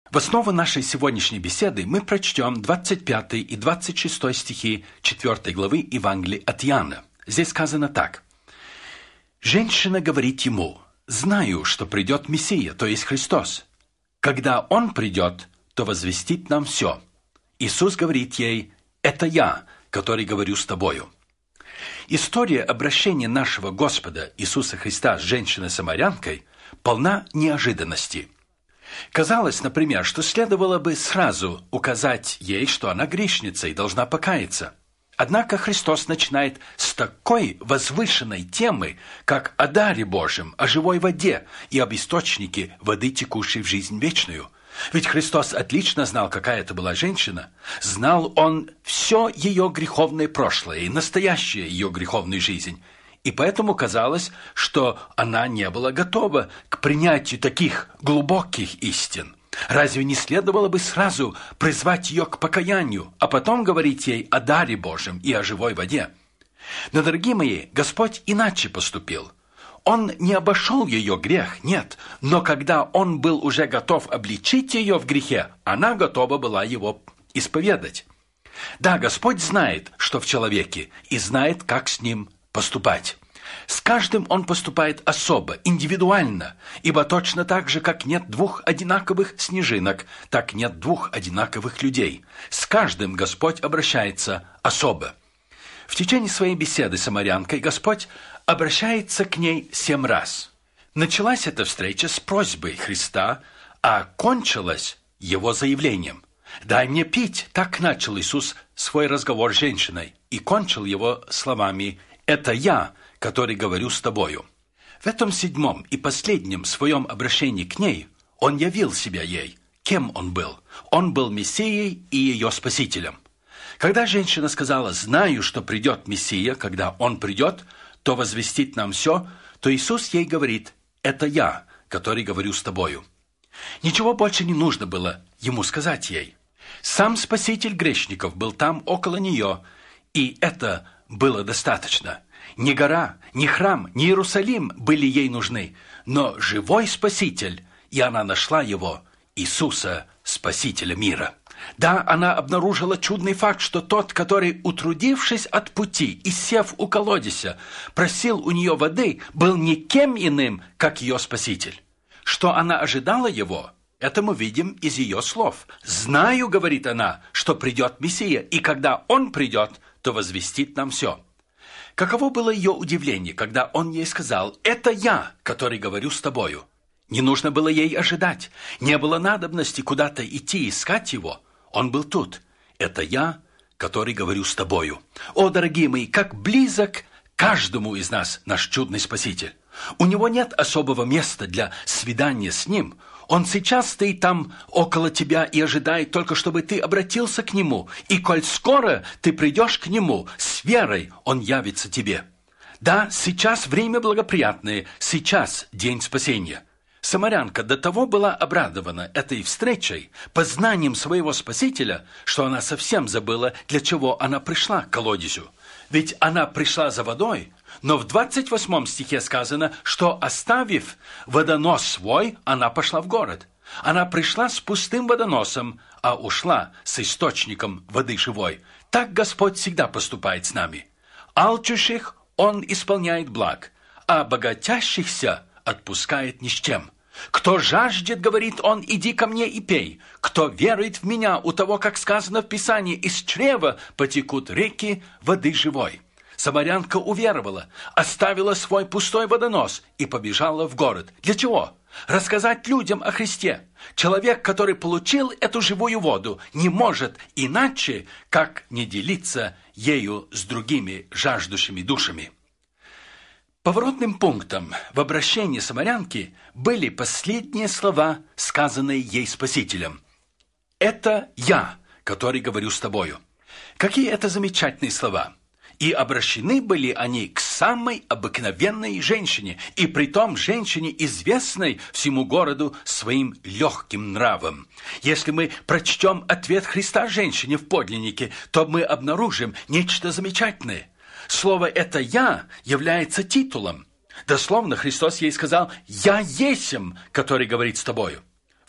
В основу нашей сегодняшней беседы мы прочтем 25 и 26 стихи 4 главы Евангелия от Иоанна. Здесь сказано так. «Женщина говорит ему, знаю, что придет Мессия, то есть Христос. Когда Он придет, то возвестит нам все. Иисус говорит ей, это я, который говорю с тобою». История обращения нашего Господа Иисуса Христа с женщиной-самарянкой полна неожиданностей. Казалось, например, что следовало бы сразу указать ей, что она грешница и должна покаяться. Однако Христос начинает с такой возвышенной темы, как о даре Божьем, о живой воде и об источнике воды, текущей в жизнь вечную. Ведь Христос отлично знал, какая это была женщина. Знал Он все ее греховное прошлое и настоящую ее греховную жизнь. И поэтому казалось, что она не была готова к принятию таких глубоких истин. Разве не следовало бы сразу призвать ее к покаянию, а потом говорить ей о даре Божьем и о живой воде? Но, дорогие мои, Господь иначе поступил. Он не обошел ее грех, нет, но когда Он был уже готов обличить ее в грехе, она готова была его исповедать. Да, Господь знает, что в человеке, и знает, как с ним поступать. С каждым Он поступает особо, индивидуально, ибо точно так же, как нет двух одинаковых снежинок, так нет двух одинаковых людей. С каждым Господь обращается особо. В течение своей беседы с самарянкой Господь обращается к ней 7 раз. Началась эта встреча с просьбой Христа, а кончилась Его заявлением. «Дай мне пить», так начал Иисус свой разговор с женщиной, и кончил его словами «Это я, который говорю с тобою». В этом 7-м и последнем своем обращении к ней Он явил себя ей. Кем Он был? Он был Мессией и ее Спасителем. Когда женщина сказала «Знаю, что придет Мессия, когда Он придет, то возвестит нам все», то Иисус ей говорит «Это я, который говорю с тобою». Ничего больше не нужно было Ему сказать ей. Сам Спаситель грешников был там около нее, и это было достаточно. Ни гора, ни храм, ни Иерусалим были ей нужны, но живой Спаситель, и она нашла его, Иисуса, Спасителя мира. Да, она обнаружила чудный факт, что тот, который, утрудившись от пути и сев у колодезя, просил у нее воды, был никем иным, как ее Спаситель. Что она ожидала его, это мы видим из ее слов. «Знаю, — говорит она, — что придет Мессия, и когда Он придет, то возвестит нам все». Каково было ее удивление, когда Он ей сказал «Это я, который говорю с тобою». Не нужно было ей ожидать, не было надобности куда-то идти искать Его. Он был тут. «Это я, который говорю с тобою». О, дорогие мои, как близок каждому из нас наш чудный Спаситель. У Него нет особого места для свидания с Ним. Он сейчас стоит там около тебя и ожидает только, чтобы ты обратился к Нему. И коль скоро ты придешь к Нему, с верой Он явится тебе. Да, сейчас время благоприятное, сейчас день спасения. Самарянка до того была обрадована этой встречей, познанием своего Спасителя, что она совсем забыла, для чего она пришла к колодезю. Ведь она пришла за водой, но в 28 стихе сказано, что, оставив водонос свой, она пошла в город. Она пришла с пустым водоносом, а ушла с источником воды живой. Так Господь всегда поступает с нами. Алчущих Он исполняет благ, а богатящихся отпускает ни с чем. «Кто жаждет, — говорит Он, — иди ко мне и пей. Кто верует в меня, у того, как сказано в Писании, из чрева потекут реки воды живой». Самарянка уверовала, оставила свой пустой водонос и побежала в город. Для чего? Рассказать людям о Христе. Человек, который получил эту живую воду, не может иначе, как не делиться ею с другими жаждущими душами. Поворотным пунктом в обращении самарянки были последние слова, сказанные ей Спасителем. «Это я, который говорю с тобою». Какие это замечательные слова! И обращены были они к самой обыкновенной женщине, и притом женщине, известной всему городу своим легким нравом. Если мы прочтем ответ Христа женщине в подлиннике, то мы обнаружим нечто замечательное. Слово «это я» является титулом. Дословно Христос ей сказал «Я есмь, который говорит с тобою».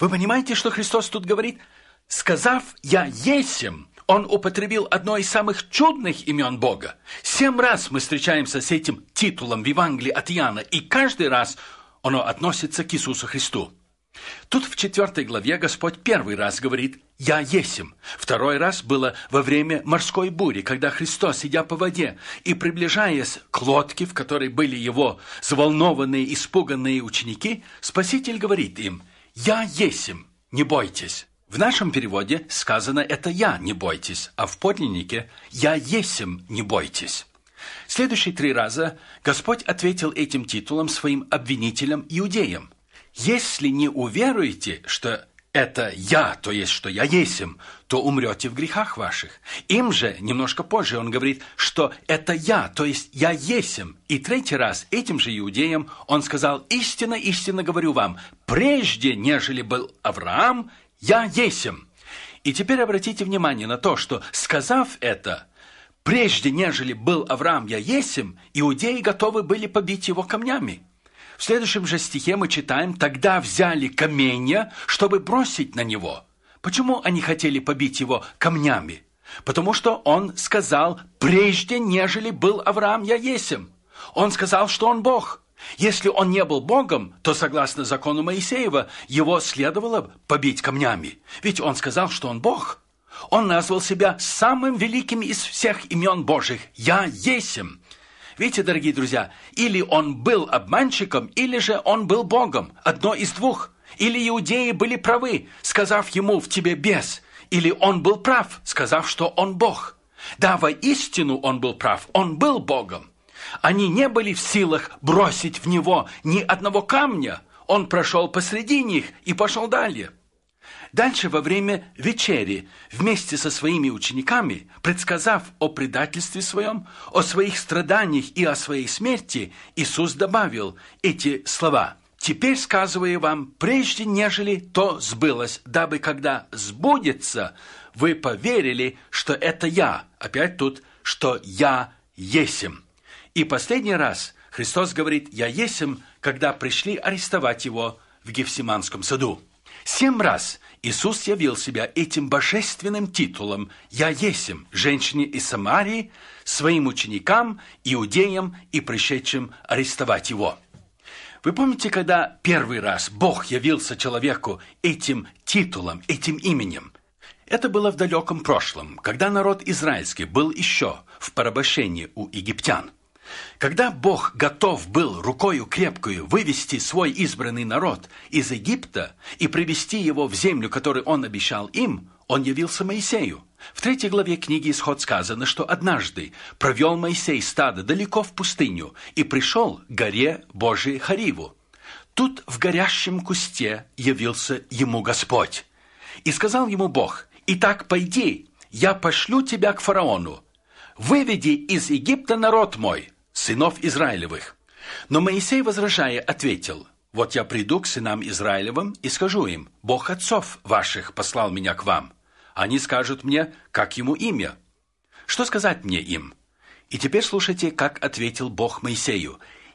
Вы понимаете, что Христос тут говорит? Сказав «Я есем», Он употребил одно из самых чудных имен Бога. 7 раз мы встречаемся с этим титулом в Евангелии от Иоанна, и каждый раз оно относится к Иисусу Христу. Тут в 4 главе Господь первый раз говорит «Я есем». Второй раз было во время морской бури, когда Христос, идя по воде и приближаясь к лодке, в которой были его взволнованные, испуганные ученики, Спаситель говорит им «Я есем, не бойтесь». В нашем переводе сказано это «я, не бойтесь», а в подлиннике «я есем, не бойтесь». Следующие 3 раза Господь ответил этим титулом своим обвинителям иудеям. «Если не уверуете, что это я, то есть, что я есем, то умрете в грехах ваших». Им же, немножко позже, он говорит, что это я, то есть я есем. И 3 раз этим же иудеям он сказал: «Истинно, истинно говорю вам, прежде, нежели был Авраам, я есем». И теперь обратите внимание на то, что, сказав это, прежде, нежели был Авраам, я есем, иудеи готовы были побить его камнями. В следующем же стихе мы читаем: «Тогда взяли каменья, чтобы бросить на него». Почему они хотели побить его камнями? Потому что он сказал: «Прежде, нежели был Авраам, я есем». Он сказал, что он Бог. Если он не был Богом, то, согласно закону Моисеева, его следовало побить камнями. Ведь он сказал, что он Бог. Он назвал себя самым великим из всех имен Божьих – «Я есем». Видите, дорогие друзья, или он был обманщиком, или же он был Богом. Одно из двух. Или иудеи были правы, сказав ему «в тебе бес», или он был прав, сказав, что он Бог. Да, воистину он был прав, он был Богом. Они не были в силах бросить в него ни одного камня. Он прошел посреди них и пошел далее. Дальше, во время вечери, вместе со своими учениками, предсказав о предательстве своем, о своих страданиях и о своей смерти, Иисус добавил эти слова: «Теперь сказываю вам, прежде нежели то сбылось, дабы когда сбудется, вы поверили, что это я». Опять тут, что «я есем». И последний раз Христос говорит «я есем», когда пришли арестовать его в Гефсиманском саду. 7 раз Иисус явил себя этим божественным титулом «Я есем» женщине из Самарии, своим ученикам, иудеям и пришедшим арестовать его. Вы помните, когда первый раз Бог явился человеку этим титулом, этим именем? Это было в далеком прошлом, когда народ израильский был еще в порабощении у египтян. Когда Бог готов был рукою крепкую вывести свой избранный народ из Египта и привести его в землю, которую Он обещал им, Он явился Моисею. В 3 главе книги «Исход» сказано, что однажды провел Моисей стадо далеко в пустыню и пришел к горе Божией Хариву. Тут в горящем кусте явился ему Господь. И сказал ему Бог: «Итак, пойди, я пошлю тебя к фараону. Выведи из Египта народ мой, сынов Израилевых». Но Моисей, возражая, ответил: «Вот я приду к сынам Израилевым и скажу им: Бог отцов ваших послал меня к вам. Они скажут мне, как ему имя. Что сказать мне им?» И теперь слушайте, как ответил Бог Моисею: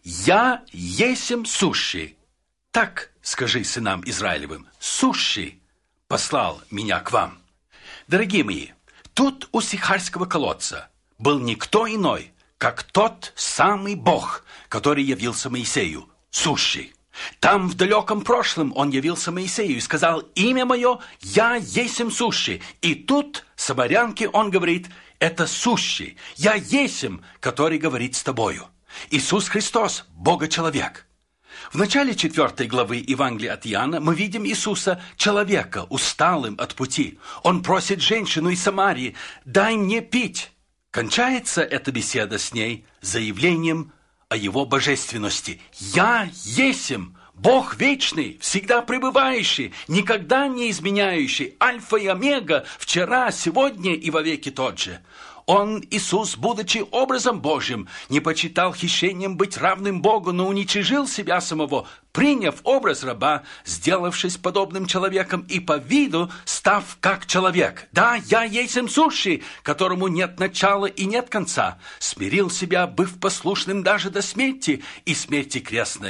«Я есем сущий. Так скажи сынам Израилевым: сущий послал меня к вам». Дорогие мои, тут у Сихарского колодца был никто иной, как тот самый Бог, который явился Моисею, сущий. Там в далеком прошлом он явился Моисею и сказал: «Имя мое, я есем сущий». И тут самарянке он говорит: «Это сущий, я есем, который говорит с тобою». Иисус Христос, Бога-человек. В начале 4 главы Евангелия от Иоанна мы видим Иисуса, человека, усталым от пути. Он просит женщину из Самарии: «Дай мне пить». Кончается эта беседа с ней заявлением о его божественности. «Я есем, Бог вечный, всегда пребывающий, никогда не изменяющий, альфа и омега, вчера, сегодня и вовеки тот же». Он, Иисус, будучи образом Божьим, не почитал хищением быть равным Богу, но уничижил себя самого, приняв образ раба, сделавшись подобным человеком и по виду став как человек. «Да, я есем сущий, которому нет начала и нет конца. Смирил себя, быв послушным даже до смерти и смерти крестной.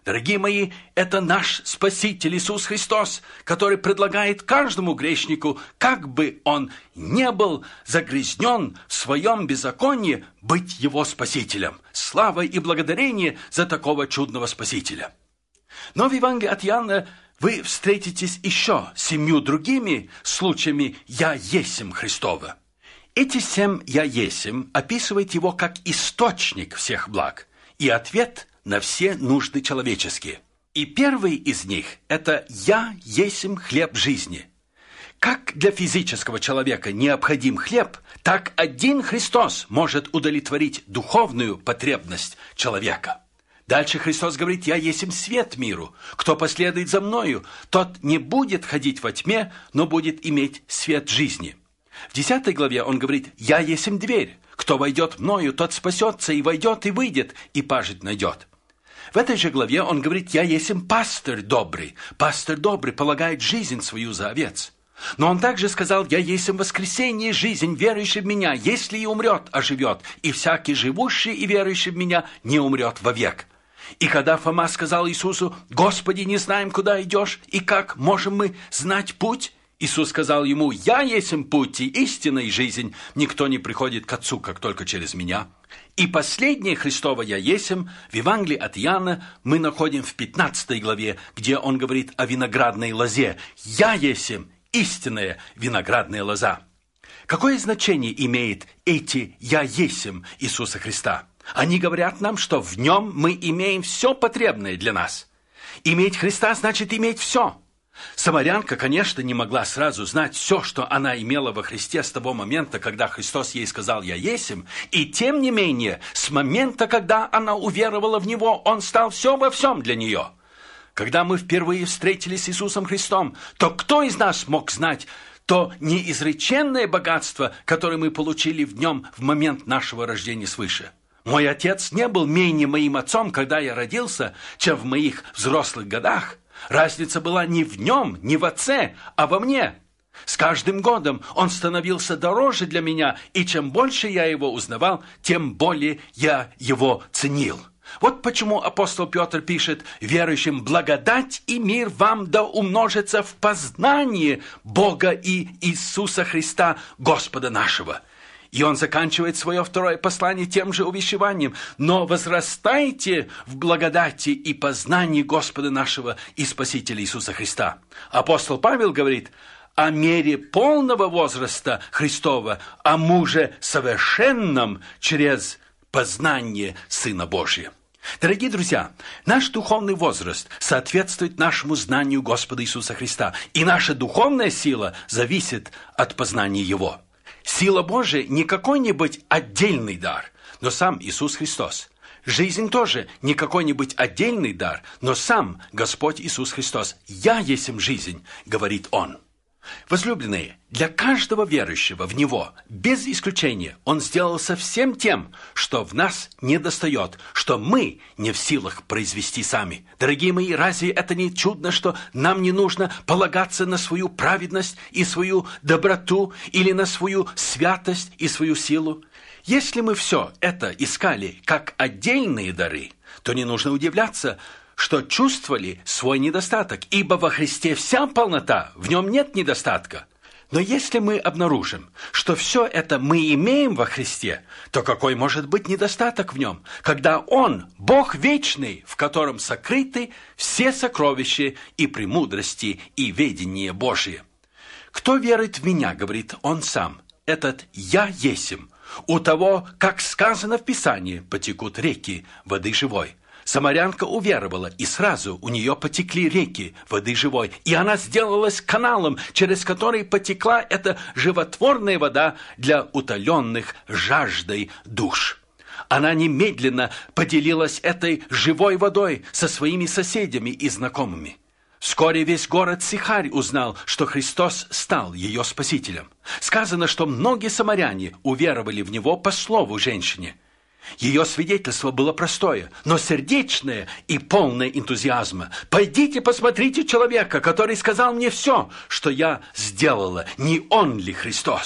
Дорогие мои, это наш Спаситель Иисус Христос, который предлагает каждому грешнику, как бы он не был загрязнен в своем беззаконии, быть его Спасителем. Слава и благодарение за такого чудного Спасителя. Но в Евангелии от Иоанна вы встретитесь еще с 7 другими случаями «Я есмь Христова». Эти 7 «Я есмь» описывает его как источник всех благ и ответ на все нужды человеческие. И первый из них – это «Я есмь хлеб жизни». Как для физического человека необходим хлеб, так один Христос может удовлетворить духовную потребность человека. Дальше Христос говорит: «Я есмь свет миру. Кто последует за мною, тот не будет ходить во тьме, но будет иметь свет жизни». В 10 главе он говорит: «Я есмь дверь. Кто войдет мною, тот спасется, и войдет, и выйдет, и пажить найдет». В этой же главе он говорит: «Я есмь пастырь добрый». Пастырь добрый полагает жизнь свою за овец. Но он также сказал: «Я есмь воскресение и жизнь, верующий в меня, если и умрет, оживет, и всякий живущий и верующий в меня не умрет вовек». И когда Фома сказал Иисусу: «Господи, не знаем, куда идешь, и как можем мы знать путь?» Иисус сказал ему: «Я есмь путь и истина и жизнь. Никто не приходит к Отцу, как только через меня». И последнее Христово «Я есмь» в Евангелии от Иоанна мы находим в 15 главе, где он говорит о виноградной лозе. «Я есмь истинная виноградная лоза». Какое значение имеет эти «Я есмь» Иисуса Христа? Они говорят нам, что в нем мы имеем все потребное для нас. Иметь Христа значит иметь все. Самарянка, конечно, не могла сразу знать все, что она имела во Христе с того момента, когда Христос ей сказал «Я есмь», и тем не менее, с момента, когда она уверовала в Него, Он стал все во всем для нее. Когда мы впервые встретились с Иисусом Христом, то кто из нас мог знать то неизреченное богатство, которое мы получили в Нем в момент нашего рождения свыше? Мой отец не был менее моим отцом, когда я родился, чем в моих взрослых годах. Разница была не в нем, не в отце, а во мне. С каждым годом он становился дороже для меня, и чем больше я его узнавал, тем более я его ценил. Вот почему апостол Петр пишет: «Верующим благодать и мир вам да умножится в познании Бога и Иисуса Христа, Господа нашего». И он заканчивает свое второе послание тем же увещеванием: «Но возрастайте в благодати и познании Господа нашего и Спасителя Иисуса Христа». Апостол Павел говорит о мере полного возраста Христова, о муже совершенном через познание Сына Божия. Дорогие друзья, наш духовный возраст соответствует нашему знанию Господа Иисуса Христа, и наша духовная сила зависит от познания Его. Сила Божия не какой-нибудь отдельный дар, но сам Иисус Христос. Жизнь тоже не какой-нибудь отдельный дар, но сам Господь Иисус Христос. «Я есмь жизнь», говорит Он. Возлюбленные, для каждого верующего в Него, без исключения, Он сделался всем тем, что в нас недостает, что мы не в силах произвести сами. Дорогие мои, разве это не чудно, что нам не нужно полагаться на свою праведность и свою доброту, или на свою святость и свою силу? Если мы все это искали как отдельные дары, то не нужно удивляться, что чувствовали свой недостаток, ибо во Христе вся полнота, в нем нет недостатка. Но если мы обнаружим, что все это мы имеем во Христе, то какой может быть недостаток в нем, когда Он, Бог вечный, в котором сокрыты все сокровища и премудрости и ведение Божие? «Кто верит в Меня, — говорит Он сам, — этот Я есмь, у того, как сказано в Писании, потекут реки воды живой». Самарянка уверовала, и сразу у нее потекли реки воды живой, и она сделалась каналом, через который потекла эта животворная вода для утоленных жаждой душ. Она немедленно поделилась этой живой водой со своими соседями и знакомыми. Вскоре весь город Сихарь узнал, что Христос стал ее спасителем. Сказано, что многие самаряне уверовали в Него по слову женщине. Ее свидетельство было простое, но сердечное и полное энтузиазма. «Пойдите, посмотрите человека, который сказал мне все, что я сделала. Не он ли Христос?»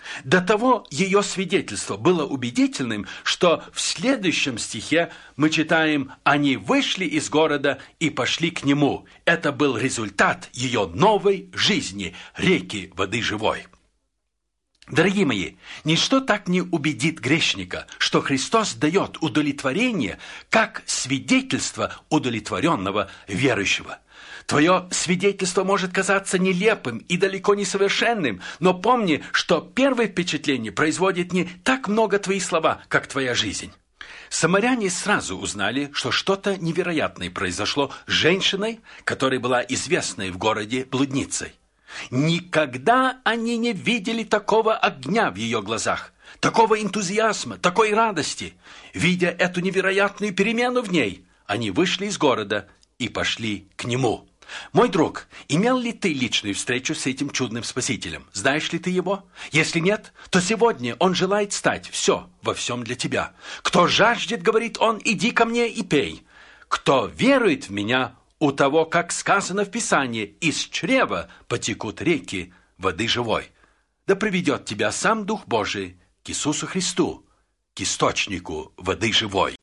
До того ее свидетельство было убедительным, что в следующем стихе мы читаем: «Они вышли из города и пошли к нему». Это был результат ее новой жизни, реки воды живой. Дорогие мои, ничто так не убедит грешника, что Христос дает удовлетворение, как свидетельство удовлетворенного верующего. Твое свидетельство может казаться нелепым и далеко не совершенным, но помни, что первое впечатление производит не так много твои слова, как твоя жизнь. Самаряне сразу узнали, что что-то невероятное произошло с женщиной, которая была известной в городе блудницей. Никогда они не видели такого огня в ее глазах, такого энтузиазма, такой радости. Видя эту невероятную перемену в ней, они вышли из города и пошли к нему. Мой друг, имел ли ты личную встречу с этим чудным Спасителем? Знаешь ли ты его? Если нет, то сегодня он желает стать все во всем для тебя. Кто жаждет, говорит он, иди ко мне и пей. Кто верует в меня, у того, как сказано в Писании, из чрева потекут реки воды живой. Да приведет тебя сам Дух Божий к Иисусу Христу, к источнику воды живой.